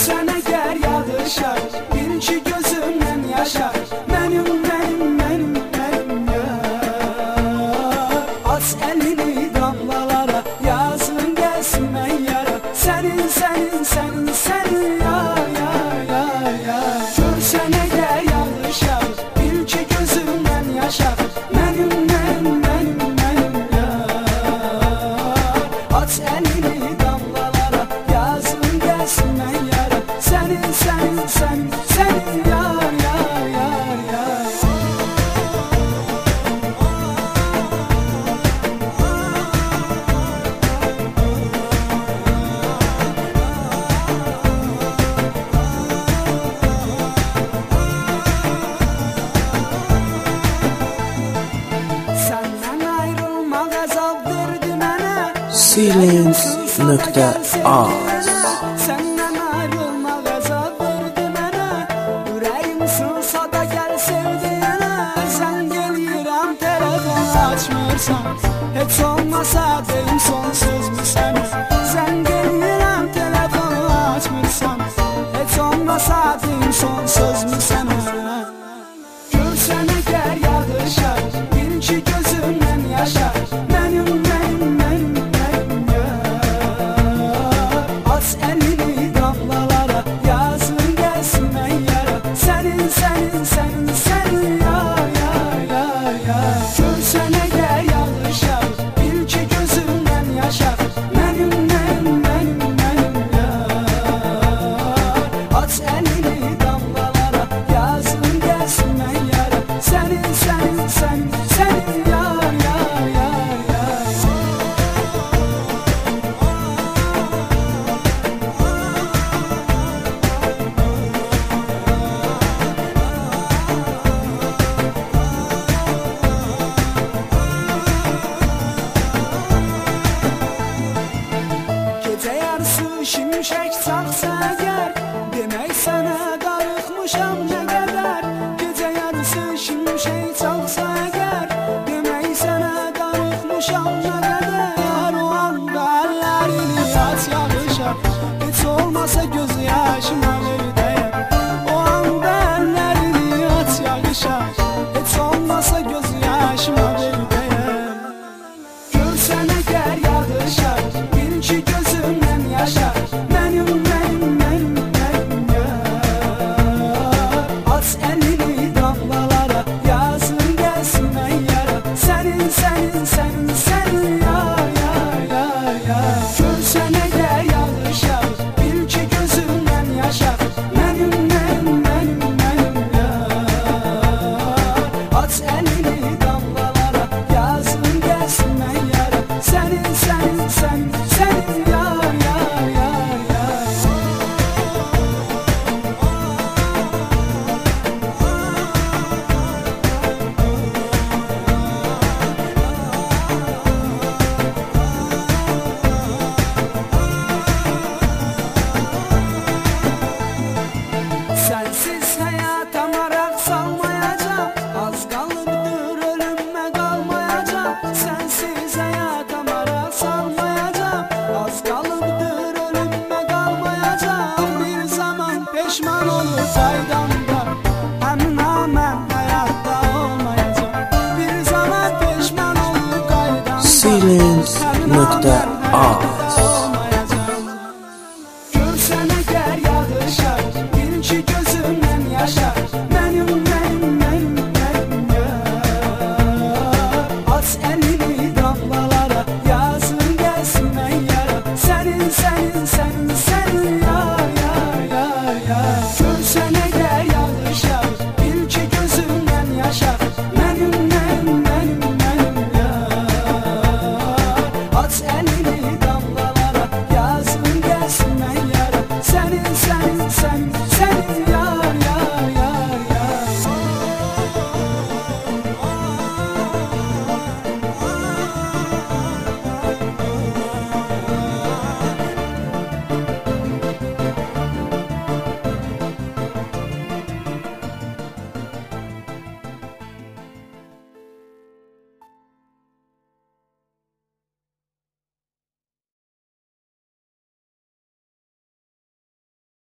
Görsən əgər yağışar, bil ki gözümdən yaşar. Mənim yar. Aç əlini damlalara, yazın gəlsin mən yara. Sənin yar. Görsən əgər yağışar, bil ki gözümdən yaşar. Mənim yar. Aç əlini damlalara, yazın gəlsin mən yara. Sənin yar. Səndən ayrılmaq əzab verdi mənə. Silence.az Səndən ayrılmaq əzab verdi mənə. Ürəyim sınsa da gəl sevdiyənə. Zəng eləyirəm, telefon açmırsan. Heç olmasa deyim son sözmü sənə.